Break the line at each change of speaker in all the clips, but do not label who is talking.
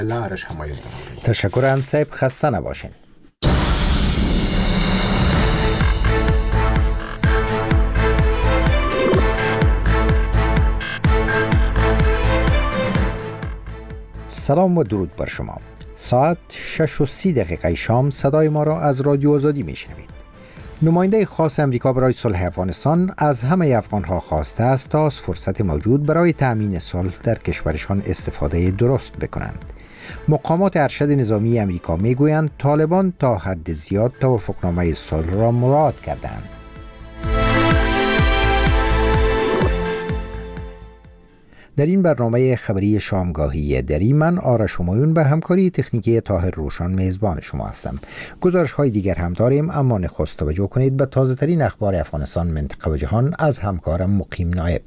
لارش حمایت داریم.
تشکر انصیب، خسته نباشین. سلام و درود بر شما. ساعت 6:30 شام صدای ما را از رادیو آزادی میشنوید. نماینده خاص امریکا برای صلح افغانستان از همه افغانها خواسته است تا از فرصت موجود برای تأمین صلح در کشورشان استفاده درست بکنند. مقامات ارشد نظامی امریکا میگویند طالبان تا حد زیاد توافقنامه صلح را مراعات کردند. در این برنامه خبری شامگاهی دری من آرش همایون به همکاری تکنیکی طاهر روشان میزبان شما هستم. گزارش های دیگر هم داریم، اما نخست توجه کنید به تازه ترین اخبار افغانستان، منطقه و جهان از همکارم مقیم نایب.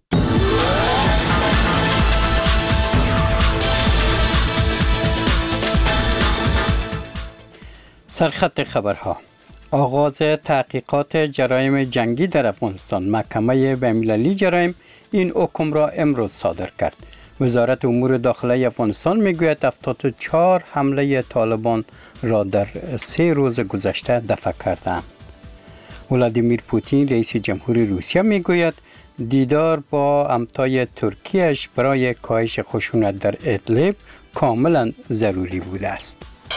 سرخط خبرها: آغاز تحقیقات جرایم جنگی در افغانستان. محکمه بین‌المللی جرایم این حکم را امروز صادر کرد. وزارت امور داخلی افغانستان میگوید 74 حمله طالبان را در 3 روز گذشته دفع کردند. ولادیمیر پوتین رئیس جمهوری روسیه میگوید دیدار با همتای ترکیه‌اش برای کاهش خشونت در ادلب کاملا ضروری بوده است.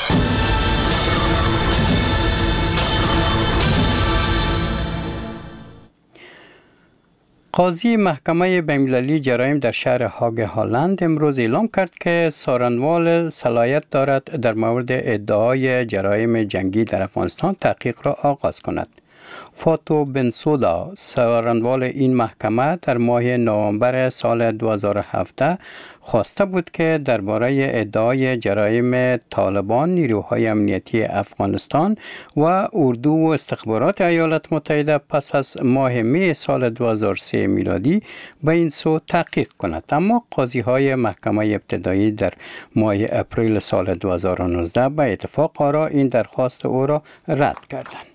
قاضی محکمه بین‌المللی جرایم در شهر هاگ هالند امروز اعلام کرد که سارنوال صلاحیت دارد در مورد ادعای جرایم جنگی در افغانستان تحقیق را آغاز کند. فاتو بنسودا، سارنوال این محکمه، در ماه نوامبر سال 2017 خواسته بود که درباره ادعای جرایم طالبان، نیروهای امنیتی افغانستان و اردو و استخبارات ایالات متحده پس از ماه می سال 2003 میلادی به این سو تحقیق کند، اما قاضی های محکمه ابتدایی در ماه اپریل سال 2019 به اتفاق آرا این درخواست او را رد کردند.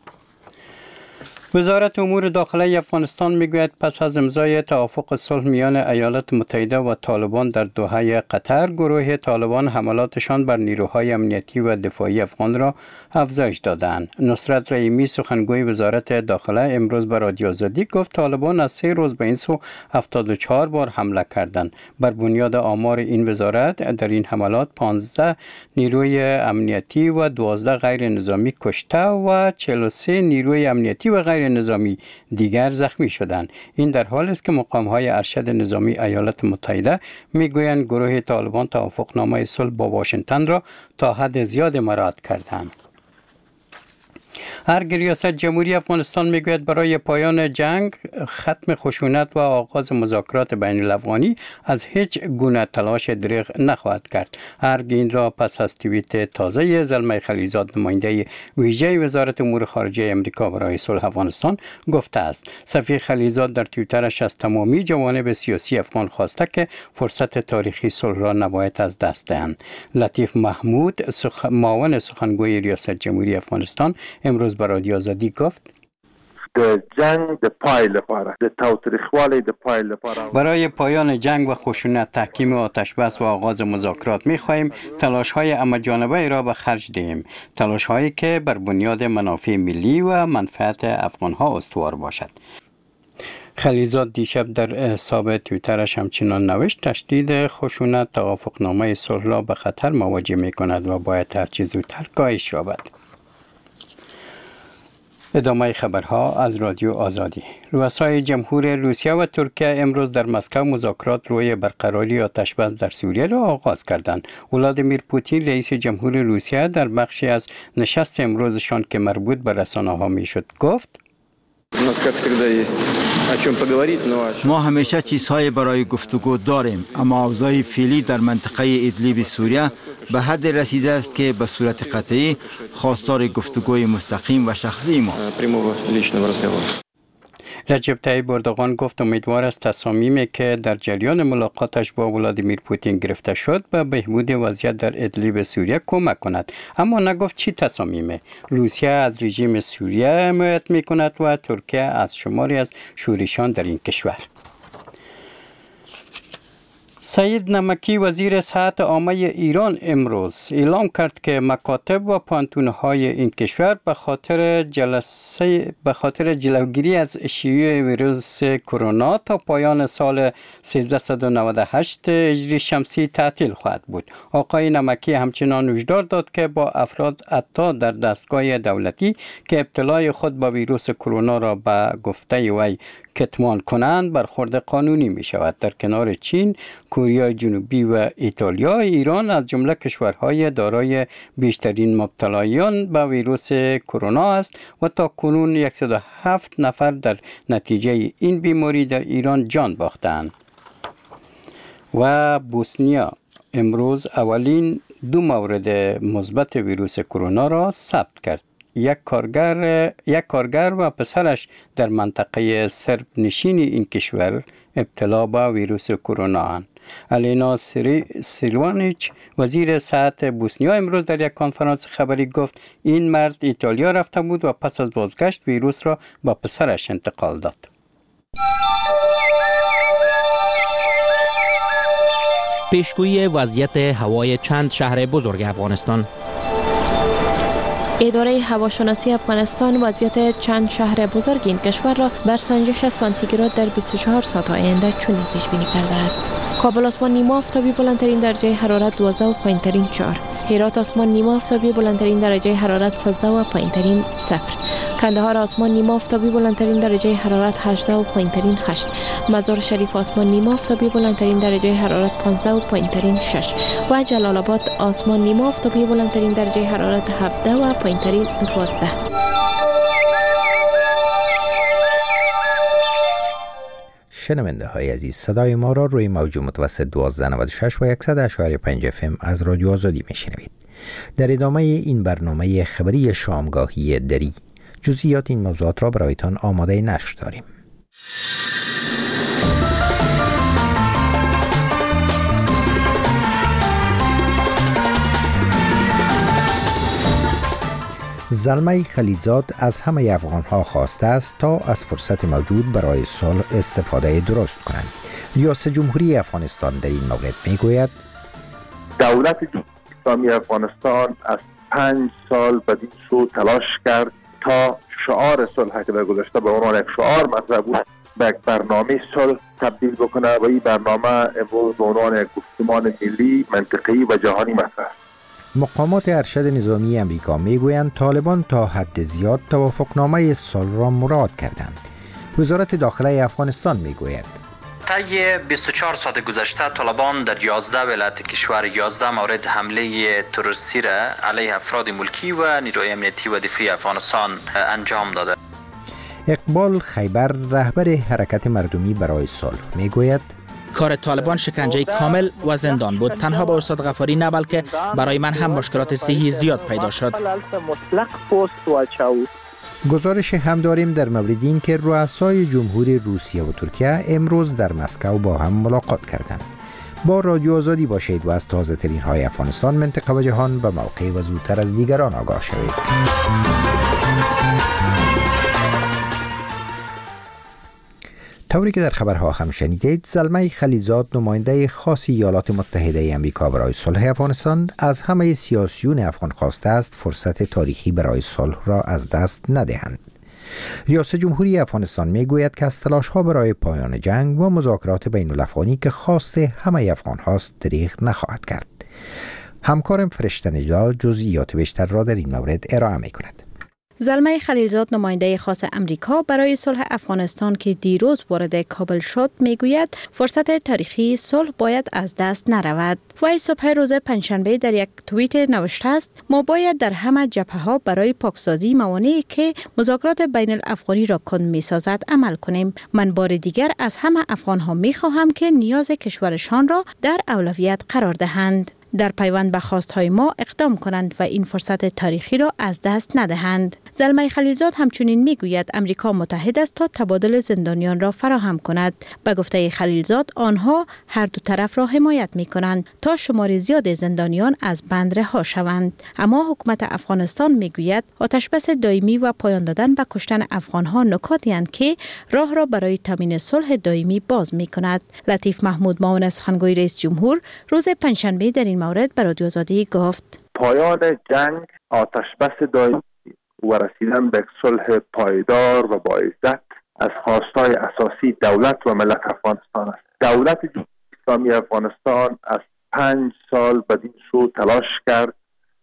وزارت امور داخلی افغانستان میگوید پس از امضای توافق صلح میان ایالات متحده و طالبان در دوحه قطر، گروه طالبان حملاتشان بر نیروهای امنیتی و دفاعی افغان را افزایش دادند. نصرت رحیمی، سخنگوی وزارت داخله، امروز به رادیو آزادی گفت طالبان از 3 روز به این سو 74 بار حمله کردند. بر بنیاد آمار این وزارت در این حملات 15 نیروی امنیتی و 12 غیر نظامی کشته و 43 نیروی امنیتی و غیر نظامی دیگر زخمی شدند. این در حالی است که مقام‌های ارشد نظامی ایالات متحده میگویند گروه طالبان توافقنامه صلح با واشنگتن را تا حد زیاد مراعات کردند. ارگ ریاست جمهوری افغانستان میگوید برای پایان جنگ، ختم خشونت و آغاز مذاکرات بین الافغانی از هیچ گونه تلاش دریغ نخواهد کرد. ارگ این را پس از توییت تازه زلمه خلیزاد، نماینده ویژه وزارت امور خارجه امریکا برای صلح افغانستان، گفته است. سفیر خلیزاد در توییترش از تمامی جوانب سیاسی افغان خواسته که فرصت تاریخی صلح را نباید از دست دهند. لطیف محمود، معاون سخنگوی ریاست جمهوری افغانستان، امروز به رادیو آزادی گفت برای پایان جنگ و خشونت، تحکیم آتش بس و آغاز مذاکرات می‌خواهیم تلاش‌های همه‌جانبه را به خرج دهیم، تلاش‌هایی که بر بنیاد منافع ملی و منفعت افغان‌ها استوار باشد. خلیزاد دیشب در حساب توییترش همچنان نوشت تشدید خشونت توافقنامه صلح را به خطر مواجه می‌کند و باید هر چیز زودتر کاهش یابد. ادامه خبرها از رادیو آزادی. رؤسای جمهور روسیه و ترکیه امروز در مسکو مذاکرات روی برقراری آتش‌بس در سوریه را آغاز کردند. ولادیمیر پوتین رئیس جمهور روسیه در بخشی از نشست امروزشان که مربوط به رسانه‌ها میشد گفت
ما همیشه چیزهای برای گفتگو داریم، اما اوضاع فعلی در منطقه ادلیب سوریه به حد رسیده است که به صورت قطعی خواستار گفتگوی مستقیم و شخصی ماست.
رجب طیب اردوغان گفت امیدوار است تصامیمی که در جریان ملاقاتش با ولادیمیر پوتین گرفته شد به بهبود وضعیت در ادلیب سوریه کمک کند، اما نگفت چی تصامیمه. روسیه از رژیم سوریه حمایت می‌کند و ترکیه از شماری از شورشیان در این کشور. سعید نمکی وزیر صحت عامه ایران امروز اعلام کرد که مکاتب و پانتون‌های این کشور به خاطر جلوگیری از شیوع ویروس کرونا تا پایان سال 1398 هجری شمسی تعطیل خواهد بود. آقای نمکی همچنان هشدار داد که با افراد حتی در دستگاه دولتی که ابتلای خود با ویروس کرونا را به گفته وی کتمان کنند برخورد قانونی می شود. در کنار چین، کره جنوبی و ایتالیا، ایران از جمله کشورهای دارای بیشترین مبتلایان به ویروس کرونا است و تا کنون 107 نفر در نتیجه این بیماری در ایران جان باختند. و بوسنیا امروز اولین 2 مورد مثبت ویروس کرونا را ثبت کرد. یک کارگر و پسرش در منطقه سرب نشینی این کشور ابتلا به ویروس کرونا اند. الینا سیلوانیچ وزیر صحت بوسنیا امروز در یک کنفرانس خبری گفت این مرد ایتالیا رفته بود و پس از بازگشت ویروس را به پسرش انتقال داد.
پیشگویی وضعیت هوای چند شهر بزرگ افغانستان.
اداره هواشناسی افغانستان وضعیت چند شهر بزرگ این کشور را بر سنجش سانتیگراد در 24 ساعت آینده چنین پیش بینی کرده است. کابل آسمان نیمه آفتابی بلندترین درجه حرارت 12 و پایینترین 4. هرات آسمان نیمه آفتابی بلندترین درجه حرارت 13 و پایینترین 0. کندهار آسمان نیمه آفتابی بلندترین درجه حرارت 18 و پایینترین 8. مزار شریف آسمان نیمه آفتابی بلندترین درجه حرارت 15 و پایینترین 6 و جلال آباد آسمان نیمه آفتابی بلندترین درجه حرارت 17 و پایینترین 12.
شنونده های عزیز، صدای ما را روی موج متوسط 1296 و 100.5 FM از رادیو آزادی میشنوید. در ادامه این برنامه خبری شامگاهی دری جزئیات این موضوعات را برایتان آماده نشر داریم. زلمه خلیلزاد از همه افغان‌ها خواسته است تا از فرصت موجود برای صلح استفاده درست کنند. ریاست جمهوری افغانستان در این مورد میگوید
دولت اسلامی افغانستان از 5 سال بدین سو تلاش کرد تا شعار صلح که در گذشته به عنوان یک شعار مطرح بود به یک برنامه صلح تبدیل بکنه و این برنامه امروز به عنوان یک گفتمان ملی، منطقه‌ای و جهانی مطرح است.
مقامات ارشد نظامی امریکا میگویند طالبان تا حد زیاد توافقنامه صلح را مراعات کردند. وزارت داخله افغانستان میگوید
طی 24 ساعت گذشته طالبان در 11 ولایت کشور 11 مورد حمله تروریستی را علیه افراد ملکی و نیروی امنیتی و دفاعی افغانستان انجام داده.
اقبال خیبر رهبر حرکت مردمی برای صلح میگوید
کار طالبان شکنجه کامل و زندان بود. تنها با استاد غفاری نه بلکه برای من هم مشکلات صحی زیاد پیدا شد.
گزارش هم داریم در مورد این که رؤسای جمهوری روسیه و ترکیه امروز در مسکو با هم ملاقات کردند. با رادیو آزادی باشید و از تازه ترین های افغانستان، منطقه و جهان به موقع و زودتر از دیگران آگاه شوید. طوری که در خبرها هم شنیدید، زلمه خلیلزاد نماینده خاص ایالات متحده آمریکا برای صلح افغانستان از همه سیاسیون افغان خواسته است فرصت تاریخی برای صلح را از دست ندهند. ریاست جمهوری افغانستان میگوید که از تلاش‌ها برای پایان جنگ و مذاکرات بین الافغانی که خواست همه افغان هاست دریغ نخواهد کرد. همکارم فرشته نژاد جزئیات بیشتر را در این مورد ارائه می‌کند.
زلمه خلیلزاد نماینده خاص امریکا برای صلح افغانستان که دیروز وارد کابل شد میگوید فرصت تاریخی صلح باید از دست نرود. وی صبح روز پنجشنبه در یک توییت نوشته است ما باید در همه جبهه‌ها برای پاکسازی موانعی که مذاکرات بین الافغانی را کند میسازد عمل کنیم. من بار دیگر از همه افغان‌ها میخواهم که نیاز کشورشان را در اولویت قرار دهند. در پیوند به خواست‌های ما اقدام کنند و این فرصت تاریخی را از دست ندهند. زلمه خلیلزاد همچنین میگوید امریکا متحد است تا تبادل زندانیان را فراهم کند. به گفته خلیلزاد آنها هر دو طرف را حمایت میکنند تا شمار زیاد زندانیان از بند رها شوند. اما حکومت افغانستان میگوید آتشبس دائمی و پایان دادن به کشتن افغانها نکاتی اند که راه را برای تامین صلح دائمی باز میکند. لطیف محمود معاون سخنگوی رئیس جمهور روز پنجشنبه در این مورد به رادیو آزادی گفت:
پایان جنگ، آتشبس دائمی و رسیدن به صلح پایدار و با عزت از خواستهای اساسی دولت و ملت افغانستان است. دولت جمهوری اسلامی افغانستان از 5 سال بدین سو تلاش کرد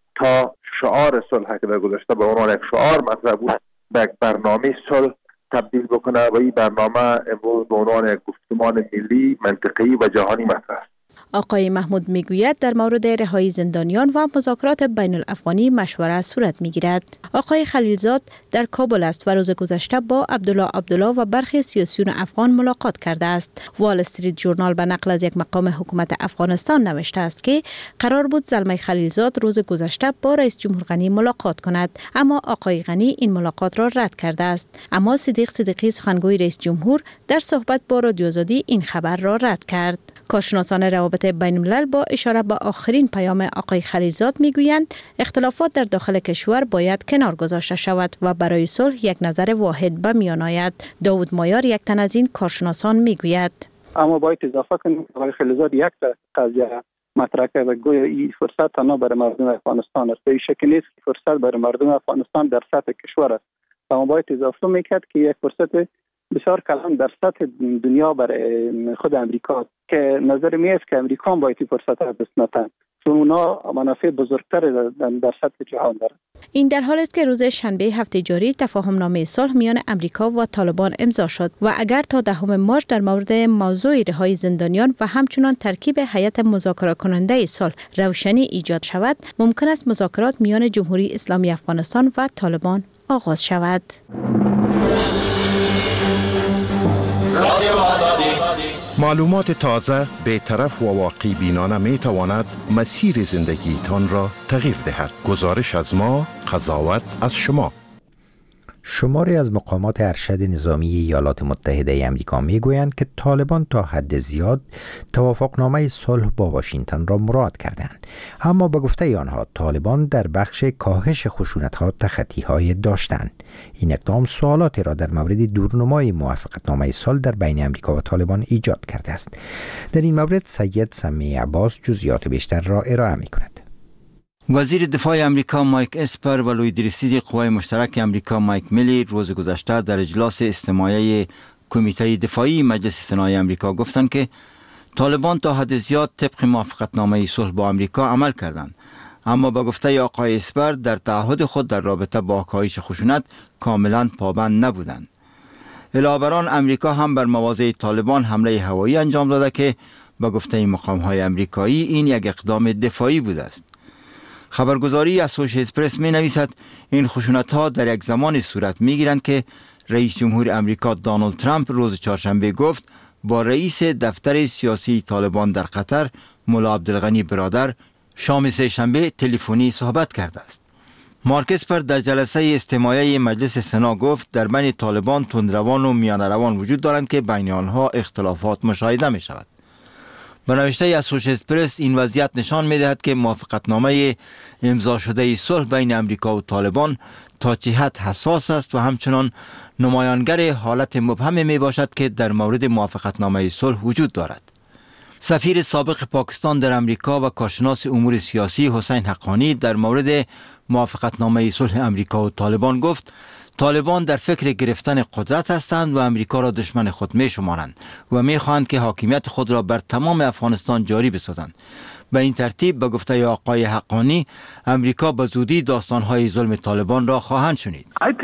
تا شعار صلح که در گذشته به عنوان یک شعار مطرح بود به یک برنامه صلح تبدیل بکنه و این برنامه امروز به عنوان یک گفتمان ملی، منطقی و جهانی مطرح است.
آقای محمود میگوید در مورد رهایی زندانیان و مذاکرات بین الافغانی مشوره صورت میگیرد. آقای خلیلزاد در کابل است و روز گذشته با عبدالله و برخی سیاسیون افغان ملاقات کرده است. وال استریت جورنال به نقل از یک مقام حکومت افغانستان نوشته است که قرار بود زلمه خلیلزاد روز گذشته با رئیس جمهور غنی ملاقات کند، اما آقای غنی این ملاقات را رد کرده است. اما صدیق صدیقی سخنگوی رئیس جمهور در صحبت با رادیو آزادی این خبر را رد کرد. کارشناسان روابط بین الملل با اشاره به آخرین پیام آقای خلیلزاد میگویند اختلافات در داخل کشور باید کنار گذاشته شود و برای صلح یک نظر واحد به میان آید. داود مایار یک تن از این کارشناسان میگوید:
اما باید اضافه کنیم که آقای خلیلزاد یک قضیه مطرح کرد و گویا این فرصت تنها برای مردم افغانستان است. به این شکل نیست که فرصت برای مردم افغانستان در سطح کشور است. اما باید اضافه میکرد که یک فرصت بسیار کلان در سطح دنیا برای خود امریکا که نظر می است که امریکا باید فرصت را بسنجد، چون اونا منافع بزرگتر در سطح جهان دارند.
این در حال است که روز شنبه هفته جاری تفاهم نامه صلح میان امریکا و طالبان امضا شد و اگر تا 10 مارس در مورد موضوع رهایی زندانیان و همچنان ترکیب هیئت مذاکره کننده صلح روشنی ایجاد شود، ممکن است مذاکرات میان جمهوری اسلامی افغانستان و طالبان آغاز شود.
معلومات تازه، بی‌طرف و واقعی بینانه می تواند مسیر زندگیتان را تغییر دهد. گزارش از ما، قضاوت از شما.
شماری از مقامات ارشد نظامی ایالات متحده آمریکا میگویند که طالبان تا حد زیاد توافقنامه صلح با واشنگتن را مراعات کردند، اما به گفته آنها طالبان در بخش کاهش خشونت‌ها تخطی‌های داشتند. این اقدام سوالاتی را در مورد دورنمای موافقتنامه صلح در بین آمریکا و طالبان ایجاد کرده است. در این مورد سید سمی عباس جزئیات بیشتر را ارائه می‌کند.
وزیر دفاع امریکا مایک اسپر و لوی درستیز قوای مشترک امریکا مایک میلی روز گذشته در اجلاس استماعی کمیته دفاعی مجلس سنای امریکا گفتند که طالبان تا حد زیاد طبق موافقتنامه صلح با امریکا عمل کردند، اما با گفته آقای اسپر در تعهد خود در رابطه با کاهش خشونت کاملا پابند نبودند. علاوه بر آن امریکا هم بر مواضع طالبان حمله هوایی انجام داده که با گفته مقام‌های امریکایی این یک اقدام دفاعی بوده است. خبرگزاری اسوشییتد پرس می نویسد این خشونت‌ها در یک زمان صورت می گیرند که رئیس جمهور امریکا دونالد ترامپ روز چهارشنبه گفت با رئیس دفتر سیاسی طالبان در قطر ملا عبدالغنی برادر شام سه‌شنبه تلفنی صحبت کرده است. مارک اسپر در جلسه استماعی مجلس سنا گفت در بین طالبان تندروان و میانه روان وجود دارند که بین آنها اختلافات مشاهده می شود. به نوشته اسوشییتد پرس این وضعیت نشان می دهد که موافقتنامه امضا شده صلح بین امریکا و طالبان تا چه حد حساس است و همچنان نمایانگر حالت مبهم می باشد که در مورد موافقتنامه صلح وجود دارد. سفیر سابق پاکستان در امریکا و کارشناس امور سیاسی حسین حقانی در مورد موافقتنامه صلح امریکا و طالبان گفت طالبان در فکر گرفتن قدرت هستند و امریکا را دشمن خود می شمارند و می خواهند که حاکمیت خود را بر تمام افغانستان جاری بسازند. به این ترتیب به گفته آقای حقانی امریکا به زودی داستانهای ظلم طالبان را خواهند شنید.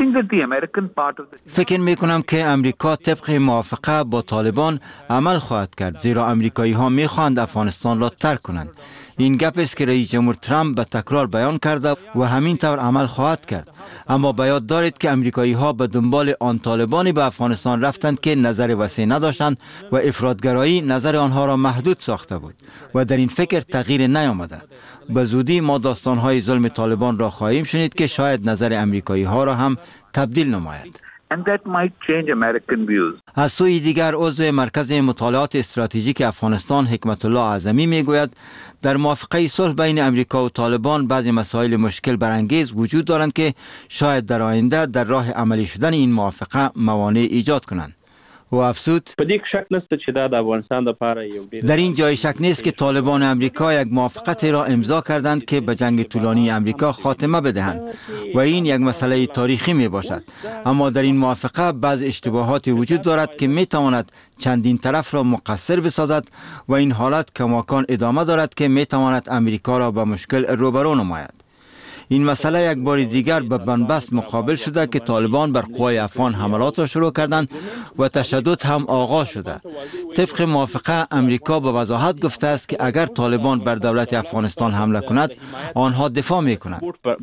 فکر می کنم که امریکا طبق موافقه با طالبان عمل خواهد کرد، زیرا امریکایی ها می خواهند افغانستان را ترک کنند. این گپ است که رئیس جمهور ترامپ به تکرار بیان کرده و همین طور عمل خواهد کرد. اما به یاد دارید که امریکایی ها به دنبال آن طالبانی به افغانستان رفتند که نظر وسیع نداشتند و افراطگرایی نظر آنها را محدود ساخته بود و در این فکر تغییر نیامده. به زودی ما داستان‌های ظلم طالبان را خواهیم شنید که شاید نظر امریکایی ها را هم تبدیل نماید. از سوی دیگر عضو مرکز مطالعات استراتژیک افغانستان حکمت الله اعظمی میگوید در موافقه صلح بین امریکا و طالبان بعضی مسائل مشکل برانگیز وجود دارند که شاید در آینده در راه عملی شدن این موافقه موانع ایجاد کنند. و افزود در این جای شک نیست که طالبان امریکا یک موافقت را امضا کردند که به جنگ طولانی امریکا خاتمه بدهند و این یک مسئله تاریخی می باشد. اما در این موافقه بعض اشتباهات وجود دارد که می تواند چندین طرف را مقصر بسازد و این حالت کماکان ادامه دارد که می تواند امریکا را به مشکل روبرو نماید. این مسئله یک بار دیگر به بنبست مقابل شده که طالبان بر قوای افغان حملات را شروع کردند و تشدد هم آغاز شده. طبق موافقه امریکا به وضاحت گفته است که اگر طالبان بر دولت افغانستان حمله کند آنها دفاع می کنند.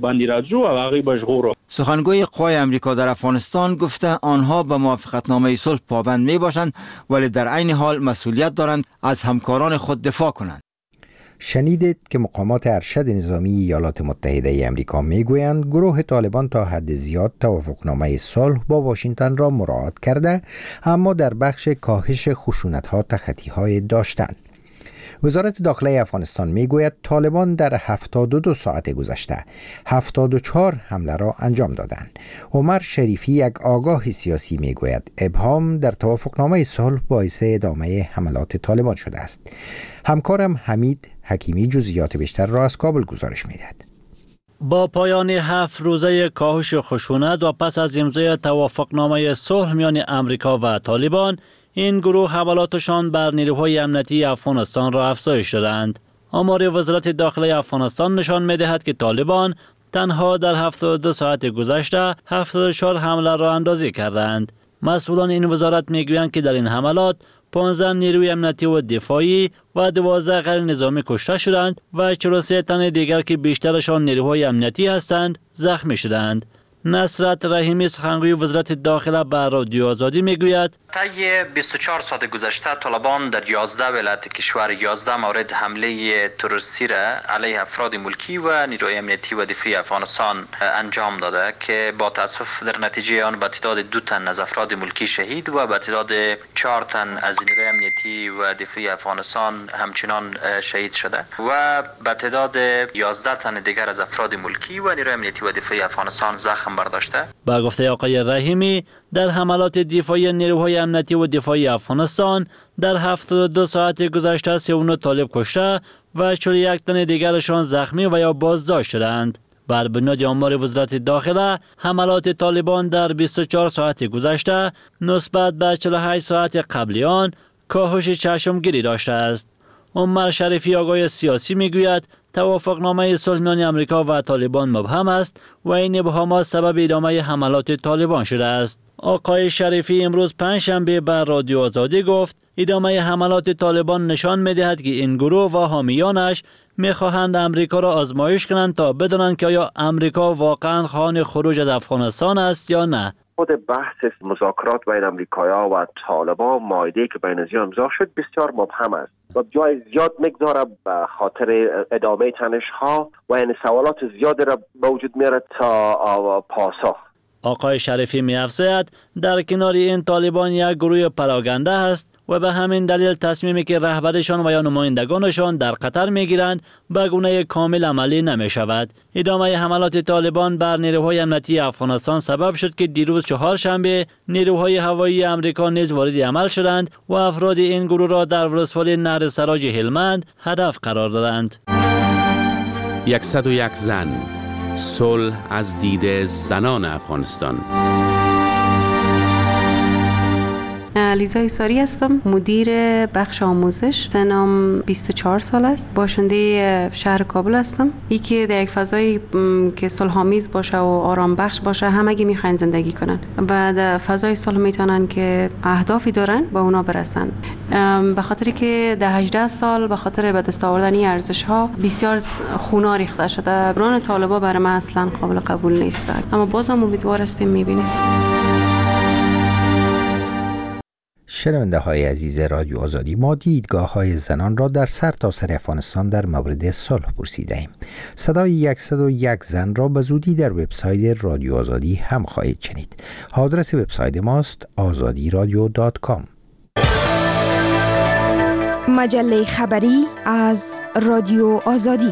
سخنگوی قوای امریکا در افغانستان گفته آنها به موافقتنامه صلح پابند می باشند ولی در عین حال مسئولیت دارند از همکاران خود دفاع کنند.
شنیدید که مقامات ارشد نظامی ایالات متحده امریکا میگویند گروه طالبان تا حد زیاد توافقنامه صلح با واشنگتن را مراعات کرده اما در بخش کاهش خشونت‌ها تخطی‌های داشتند. وزارت داخله افغانستان میگوید طالبان در 72 ساعت گذشته 74 حمله را انجام دادند. عمر شریفی یک آگاه سیاسی میگوید ابهام در توافقنامه صلح باعث ادامه حملات طالبان شده است. همکارم حمید حکیمی جزئیات بیشتر را از کابل گزارش میدهد.
با پایان 7 روزه کاهش خشونت و پس از امضای توافقنامه صلح میان امریکا و طالبان، این گروه حملاتشان بر نیروهای امنیتی افغانستان را افزایش دادند. آمار وزارت داخله افغانستان نشان می‌دهد که طالبان تنها در 72 ساعت گذشته 74 حمله را اندازی کردند. مسئولان این وزارت میگویند که در این حملات 15 نیروی امنیتی و دفاعی و 12 غیر نظامی کشته شدند و 43 تن دیگر که بیشترشان نیروهای امنیتی هستند زخمی شدند. نصرت رحیمی سخنگوی وزارت داخله به رادیو آزادی میگوید
طی 24 ساعت گذشته طالبان در 11 ولایت کشور 11 مورد حمله تروریستی را علیه افراد ملکی و نیروی امنیتی و دفاعی افغانستان انجام داده که با تاسف در نتیجه آن به تعداد 2 تن از افراد ملکی شهید و به تعداد 4 تن از نیروی امنیتی و دفاعی افغانستان همچنان شهید شده و به تعداد 11 تن دیگر از افراد ملکی و نیروی امنیتی و دفاعی افغانستان زخم برداشته.
با گفته آقای رحیمی در حملات دفاعی نیروهای امنیتی و دفاعی افغانستان در 72 ساعت گذشته 39 طالب کشته و 41 تن دیگرشان زخمی و یا بازداشت شدند. بر بنیاد آمار وزارت داخله حملات طالبان در 24 ساعت گذشته نسبت به 48 ساعت قبلی آن کاهش چشمگیری داشته است. عمر شریفی آگاه سیاسی میگوید توافقنامه صلح میان امریکا و طالبان مبهم است و این ابهامات سبب ادامه حملات طالبان شده است. آقای شریفی امروز پنجشنبه بر رادیو آزادی گفت ادامه حملات طالبان نشان می‌دهد که این گروه و حامیانش می‌خواهند امریکا را آزمایش کنند تا بدانند که آیا امریکا واقعا خواهان خروج از افغانستان است یا نه.
خود بحث مذاکرات بین امریکایی‌ها و طالبان مایده که بین از امضا شد بسیار مبهم است و جای زیاد میگذاره به خاطر ادامه تنش‌ها و این سوالات زیادی را به وجود میاره تا پاسخ.
آقای شریفی می‌افزاید در کنار این طالبان یک گروه پراگنده است و به همین دلیل تصمیمی که رهبرشان و یا نمایندگانشان در قطر میگیرند به گونه کامل عملی نمی‌شود. ادامه حملات طالبان بر نیروهای امنیتی افغانستان سبب شد که دیروز چهارشنبه نیروهای هوایی امریکا نیز وارد عمل شدند و افراد این گروه را در ولسوالی نهر سراج هلمند هدف قرار دادند.
101 زن، صلح از دید زنان افغانستان.
لیزا ساری هستم، مدیر بخش آموزش. سنم 24 سال است. باشنده شهر کابل هستم. یکی در یک فضایی که صلح‌آمیز باشه و آرام بخش باشه همگی میخواین زندگی کنن و در فضای صلح میتونن که اهدافی دارن به اونا برسن. به خاطری که در 18 سال به خاطر به دست آوردن این ارزش ها بسیار خون ریخته شده. بران طالبان برای من اصلا قابل قبول نیست، اما بازم امیدوار هستیم میبینیم.
شنونده های عزیز رادیو آزادی، ما دیدگاه های زنان را در سرتاسر افغانستان در مورد صلح پرسیده ایم. صدای 101 زن را به زودی در وبسایت رادیو آزادی هم خواهید شنید. آدرس وبسایت ماست azadiradio.com.
مجله خبری از رادیو آزادی.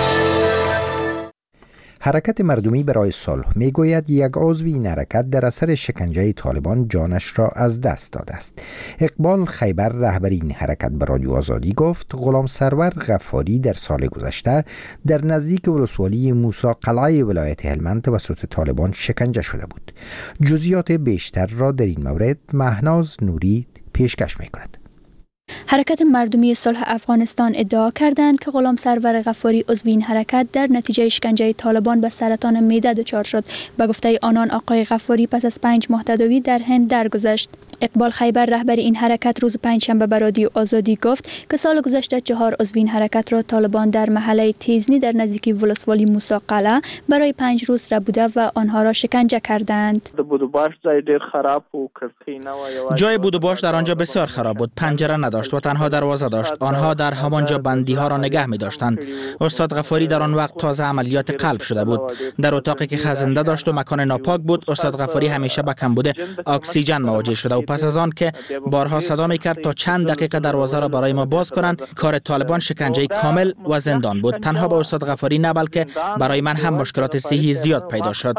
حرکت مردمی برای صلح میگوید یک عضو این حرکت در اثر شکنجه طالبان جانش را از دست داده است. اقبال خیبر رهبر این حرکت به رادیو آزادی گفت غلام سرور غفاری در سال گذشته در نزدیک ولسوالی موسی قلعه ولایت هلمند توسط طالبان شکنجه شده بود. جزئیات بیشتر را در این مورد مهناز نوری پیشکش می‌کند.
حرکت مردمی صلح افغانستان ادعا کردند که غلام سرور غفاری عضو این حرکت در نتیجه شکنجه طالبان به سرطان معده دچار شد. به گفته آنان آقای غفاری پس از 5 ماه تداوی در هند درگذشت. اقبال خیبر رهبر این حرکت روز پنجشنبه به رادیو آزادی گفت که سال گذشته 4 عضو این حرکت را طالبان در محله تیزنی در نزدیکی ولسوالی موسی قلعه برای 5 روز ربوده و آنها را شکنجه کردند.
جای بود و باش در آنجا بسیار خراب بود. پنجره نداشت و تنها دروازه داشت. آنها در همانجا بندی ها را نگه می داشتند. استاد غفاری در آن وقت تازه عملیات قلب شده بود. در اتاقی که خزنده داشت و مکان ناپاک بود، استاد غفاری همیشه به کمبود اکسیژن مواجه شده و پس از آن که بارها صدا می‌کرد تا چند دقیقه دروازه را برای ما باز کنند، کار طالبان شکنجه کامل و زندان بود. تنها به استاد غفاری نه بلکه برای من هم مشکلات صحی زیاد پیدا شد.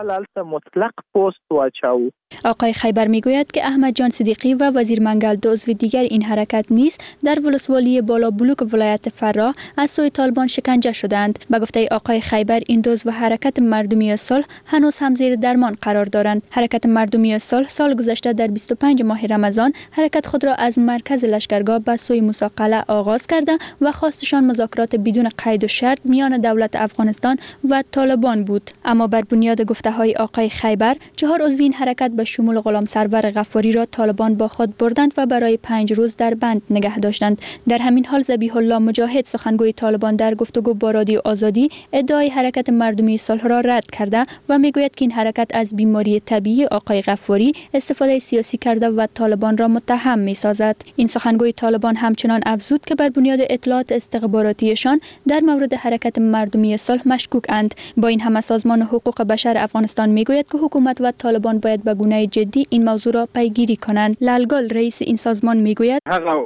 آقای خیبر میگوید که احمد جان صدیقی و وزیر منگل عضو دیگر این حرکت نیز در ولسوالی بالا بلوک ولایت فرا از سوی طالبان شکنجه شدند. به گفته آقای خیبر این دو و حرکت مردمی صلح هنوز هم زیر درمان قرار دارند. حرکت مردمی صلح سال گذشته در 25 ماه رمضان حرکت خود را از مرکز لشکرگاه به سوی موسی قلعه آغاز کرده و خواستشان مذاکرات بدون قید و شرط میان دولت افغانستان و طالبان بود. اما بر بنیاد گفته‌های آقای خیبر 4 عضو این حرکت به شمول غلام سرور غفاری را طالبان با خود بردند و برای 5 روز در بند نگه داشتند. در همین حال ذبیح الله مجاهد سخنگوی طالبان در گفتگو با رادیو آزادی ادعای حرکت مردمی صلح را رد کرده و میگوید که این حرکت از بیماری طبیعی آقای غفاری استفاده سیاسی کرده و طالبان را متهم می‌سازد. این سخنگوی طالبان همچنان افزود که بر بنیاد اطلاعات استخباراتیشان در مورد حرکت مردمی صلح مشکوک‌اند. با این همه سازمان حقوق بشر افغانستان میگوید که حکومت و طالبان باید به گونه جدی این موضوع را پیگیری کنند. لالگل رئیس این سازمان میگوید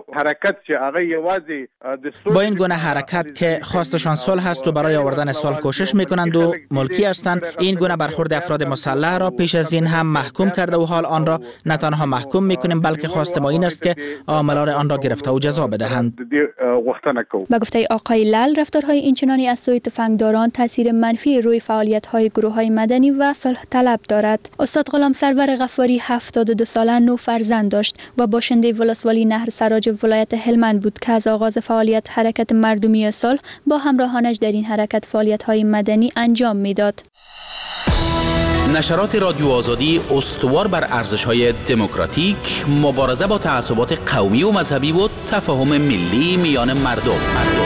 با این گونه حرکت که خواستشان صلح است و برای آوردن صلح کوشش میکنند و ملکی هستند، این گونه برخورد افراد مسلح را پیش از این هم محکوم کرده و حال آن را نه تنها محکوم میکنیم بلکه خواست ما این است که عاملان آن را گرفته و جزا بدهند.
با گفته آقای لال رفتارهای اینچنانی از سوی تفنگداران تاثیر منفی روی فعالیت‌های گروه‌های مدنی و صلح طلب دارد. استاد غلام سرور غفاری 72 ساله 9 فرزند داشت و باشنده ولسوالی نهر سراج ولایت هلمند بود که از آغاز فعالیت حرکت مردمی صلح با همراهانش در این حرکت فعالیت‌های مدنی انجام میداد.
نشرات رادیو آزادی استوار بر ارزش‌های دموکراتیک، مبارزه با تعصبات قومی و مذهبی و تفاهم ملی میان مردم.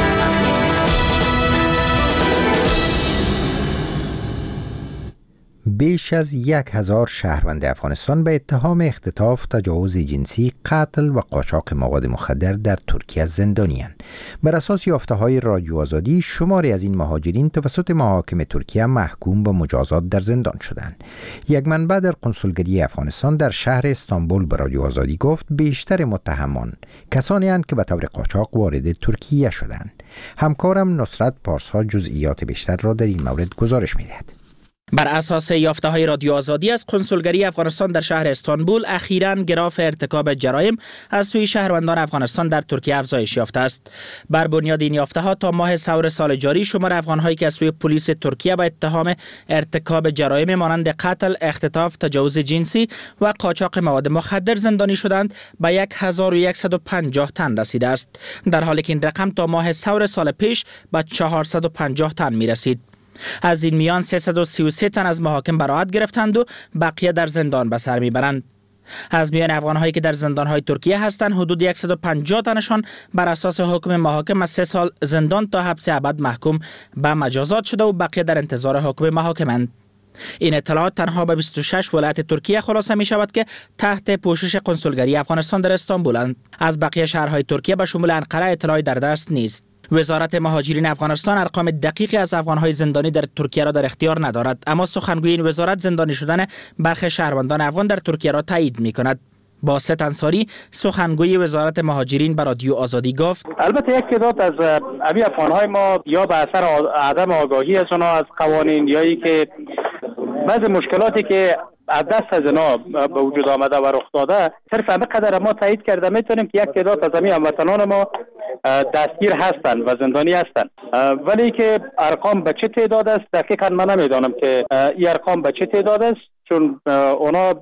بیش از 1000 شهروند افغانستان به اتهام اختطاف، تجاوز جنسی، قتل و قاچاق مواد مخدر در ترکیه زندانی‌اند. بر اساس یافته‌های رادیو آزادی، شماری از این مهاجرین توسط محاکم ترکیه محکوم به مجازات در زندان شدند. یک منبع در قنسولگری افغانستان در شهر استانبول به رادیو آزادی گفت بیشتر متهمان کسانی اند که به طور قاچاق وارد ترکیه شدند. همکارم نصرت پارسا جزئیات بیشتر را در این مورد گزارش می‌دهد.
بر اساس یافته‌های رادیو آزادی از کنسولگری افغانستان در شهر استانبول، اخیراً گراف ارتکاب جرایم از سوی شهروندان افغانستان در ترکیه افزایش یافته است. بر بنیاد این یافته‌ها تا ماه سور سال جاری شمار افغان‌هایی که از سوی پلیس ترکیه با اتهام ارتکاب جرایم مانند قتل، اختطاف، تجاوز جنسی و قاچاق مواد مخدر زندانی شدند به 1150 تن رسیده است، در حالی که این رقم تا ماه سور سال پیش به 450 تن می‌رسید. از این میان 333 تن از محاکم براءت گرفتند و بقیه در زندان به سر میبرند. از میان افغان‌هایی که در زندان‌های ترکیه هستند، حدود 150 تنشان بر اساس حکم محاکم از 3 سال زندان تا حبس ابد محکوم به مجازات شده و بقیه در انتظار حکم محاکمند. این اطلاعات تنها به 26 ولایت ترکیه خلاصه می شود که تحت پوشش کنسولگری افغانستان در استانبولند. از بقیه شهرهای ترکیه به شمول انقره اطلاعی در دست نیست. وزارت مهاجرین افغانستان ارقام دقیقی از افغان‌های زندانی در ترکیه را در اختیار ندارد، اما سخنگوی این وزارت زندانی شدن برخی شهروندان افغان در ترکیه را تایید می‌کند. باسط انصاری سخنگوی وزارت مهاجرین به رادیو آزادی گفت:
البته یک تعداد از افغان‌های ما یا به اثر عدم آگاهی از آنها از قوانین یا ای که بعضی مشکلاتی که از دست از اینا به وجود آمده و رخ داده، صرف همه قدر ما تایید کرده میتونیم که یک تعداد از هموطنان ما دستگیر هستند و زندانی هستند، ولی که ارقام به چه تعداد است دقیقاً من نمیدانم که این ارقام به چه تعداد است، چون اونا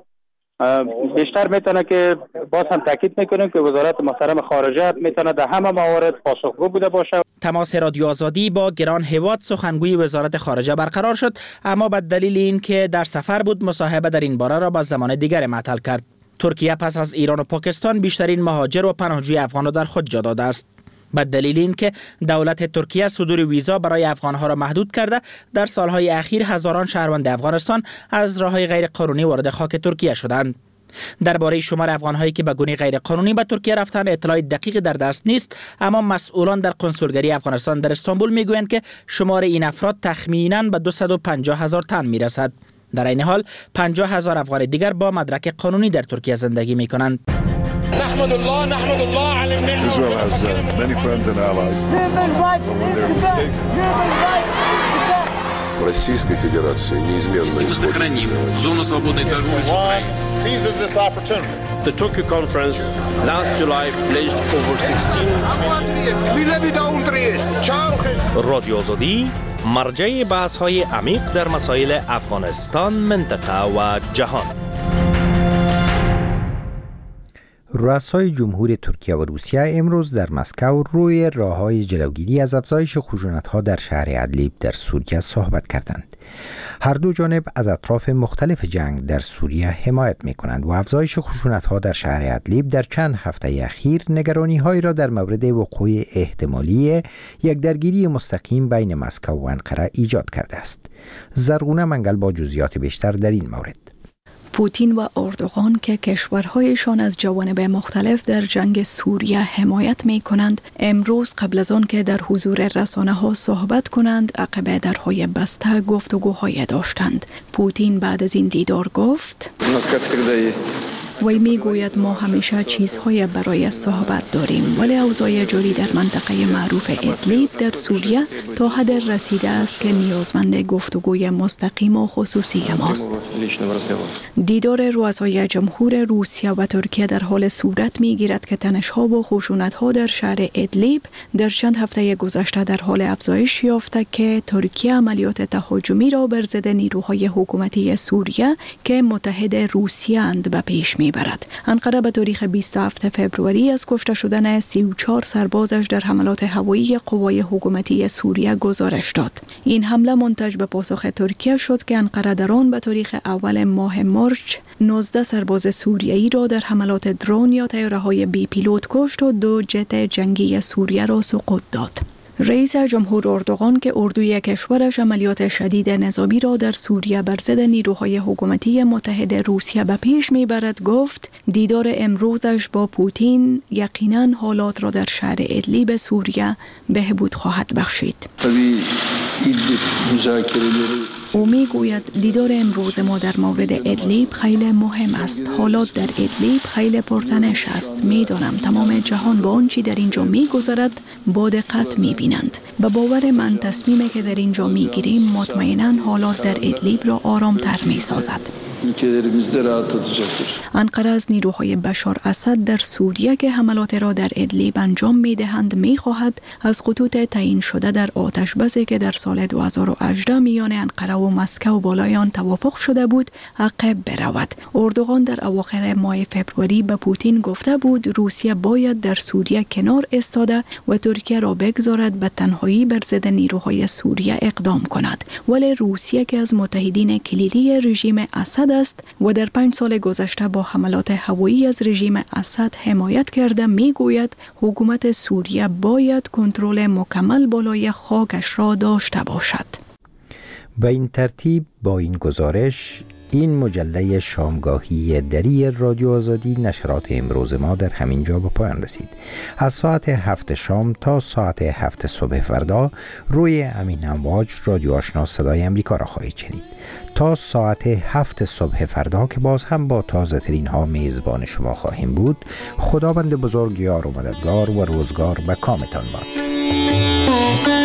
بیشتر میتونه که باز هم تاکید میکنیم که وزارت محترم خارجه میتونه در همه موارد پاسخگو بوده باشه.
تماس رادیو آزادی با گران هیواد سخنگوی وزارت خارجه برقرار شد، اما به دلیل اینکه در سفر بود مصاحبه در این باره را به زمان دیگر معطل کرد. ترکیه پس از ایران و پاکستان بیشترین مهاجر و پناهجوی افغان را در خود جا داده است. به دلیل اینکه دولت ترکیه صدور ویزا برای افغانها را محدود کرده، در سالهای اخیر هزاران شهروند افغانستان از راههای غیر قانونی وارد خاک ترکیه شدند. درباره شمار افغانهایی که به گونه غیر قانونی به ترکیه رفتند اطلاع دقیقی در دست نیست، اما مسئولان در کنسولگری افغانستان در استانبول میگویند که شمار این افراد تخمینا به 250,000 تن میرسد. در این حال 50,000 افغان دیگر با مدرک قانونی در ترکیه زندگی میکنند.
نحمد الله على النعمة. Israel has many friends and allies. But when they're mistaken.
Российской Федерации неизменно
сохраним зону свободной торговли с Украиной.
Seizes this opportunity.
The Tokyo conference last July pledged over 16
رادیو آزادی مرجع بحث‌های عمیق در مسائل افغانستان، منطقه و جهان.
رؤسای جمهور ترکیه و روسیه امروز در مسکو روی راه‌های جلوگیری از افزایش خشونت‌ها در شهر ادلیب در سوریه صحبت کردند. هر دو جانب از اطراف مختلف جنگ در سوریه حمایت می‌کنند و افزایش خشونت‌ها در شهر ادلیب در چند هفته اخیر نگرانی‌هایی را در مورد وقوع احتمالی یک درگیری مستقیم بین مسکو و انقره ایجاد کرده است. زرغونه منگل با جزئیات بیشتر در این مورد.
پوتین و اردوغان که کشورهایشان از جوانب مختلف در جنگ سوریه حمایت می کنند، امروز قبل از آن که در حضور رسانه ها صحبت کنند عقب درهای بسته گفتگوهای داشتند. پوتین بعد از این دیدار گفت: وی می گوید ما همیشه چیزهای برای صحبت داریم، ولی اوضاع جاری در منطقه معروف ادلیب در سوریه تا حد رسیده است که نیازمند گفتگوی مستقیم و خصوصی ماست. دیدار رؤسای جمهور روسیه و ترکیه در حال صورت می گیرد که تنش‌ها و خشونت‌ها در شهر ادلیب در چند هفته گذشته در حال افزایش یافته که ترکیه عملیات تهاجمی را بر ضد نیروهای حکومتی سوریه که متحد روسیه اند به پیش می برد. انقره به تاریخ 27 فوریه از کشته شدن 34 سربازش در حملات هوایی قوای حکومتی سوریه گزارش داد. این حمله منتج به پاسخ ترکیه شد که انقره در آن به تاریخ اول ماه مارچ 19 سرباز سوریایی را در حملات درون یا طیاره‌های بی پیلوت کشت و 2 جت جنگی سوریه را سقوط داد. رئیس جمهور اردوغان که اردوی کشورش عملیات شدید نظامی را در سوریه بر ضد نیروهای حکومتی متحد روسیه به پیش میبرد گفت دیدار امروزش با پوتین یقیناً حالات را در شهر ادلیب سوریه بهبود خواهد بخشید. او می گوید دیدار امروز ما در مورد ادلیب خیلی مهم است. حالات در ادلیب خیلی پرتنش است. می دانم تمام جهان با آنچه در اینجا می گذرد با دقت می بینند. به باور من تصمیمی که در اینجا می گیریم مطمئناً حالات در ادلیب را آرامتر می سازد. انقره از نیروهای بشار اسد در سوریه که حملات را در ادلیب انجام می دهند می خواهد از خطوط تعیین شده در آتش بسی که در سال 2018 میان انقره و مسکو بالای آن توافق شده بود عقب برود. اردوغان در اواخر ماه فبروری به پوتین گفته بود روسیه باید در سوریه کنار ایستاده و ترکیه را بگذارد به تنهایی بر ضد نیروهای سوریه اقدام کند. ولی روسیه که از متحدین کلیدی رژیم اسد است و در 5 سال گذشته با حملات هوایی از رژیم اسد حمایت کرده میگوید حکومت سوریه باید کنترل مکمل بالای خاکش را داشته باشد.
به این ترتیب با این گزارش این مجله شامگاهی دری رادیو آزادی نشرات امروز ما در همین جا به پایان رسید. از ساعت 7 شام تا ساعت 7 صبح فردا روی امین امواج رادیو آشنا صدای امریکا را خواهید شنید. تا ساعت 7 صبح فردا که باز هم با تازه ترین ها میزبان شما خواهیم بود. خداوند بزرگ یار و مددگار و روزگار به کامتان باد.